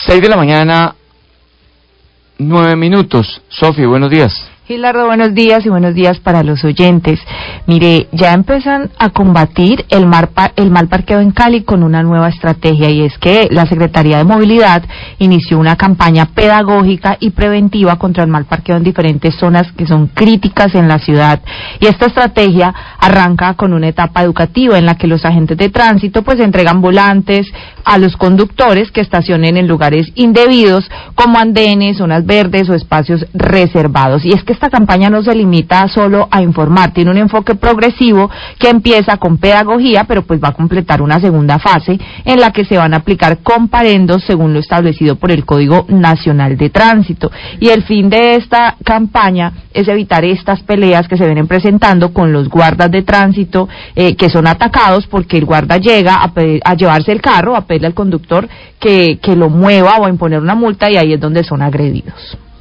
6 de la mañana, 9 minutos. Sofi, buenos días. Gilardo, buenos días y buenos días para los oyentes. Mire, ya empiezan a combatir el mal parqueo en Cali con una nueva estrategia, y es que la Secretaría de Movilidad inició una campaña pedagógica y preventiva contra el mal parqueo en diferentes zonas que son críticas en la ciudad. Y esta estrategia arranca con una etapa educativa en la que los agentes de tránsito pues entregan volantes a los conductores que estacionen en lugares indebidos como andenes, zonas verdes o espacios reservados. Y es que esta campaña no se limita solo a informar, tiene un enfoque progresivo que empieza con pedagogía, pero pues va a completar una segunda fase en la que se van a aplicar comparendos según lo establecido por el Código Nacional de Tránsito. Y el fin de esta campaña es evitar estas peleas que se vienen presentando con los guardas de tránsito, que son atacados porque el guarda llega a llevarse el carro, a pedirle al conductor que lo mueva o a imponer una multa, y ahí es donde son agredidos.